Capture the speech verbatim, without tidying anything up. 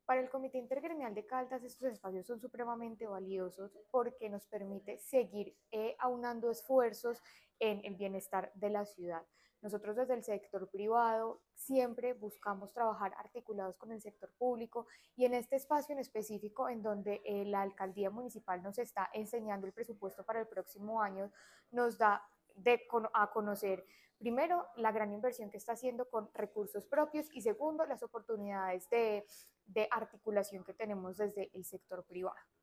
Para el Comité Intergremial de Caldas, estos espacios son supremamente valiosos porque nos permite seguir eh, aunando esfuerzos en el bienestar de la ciudad. Nosotros desde el sector privado siempre buscamos trabajar articulados con el sector público y en este espacio en específico en donde eh, la alcaldía municipal nos está enseñando el presupuesto para el próximo año, nos da de, a conocer primero la gran inversión que está haciendo con recursos propios y segundo las oportunidades de, de articulación que tenemos desde el sector privado.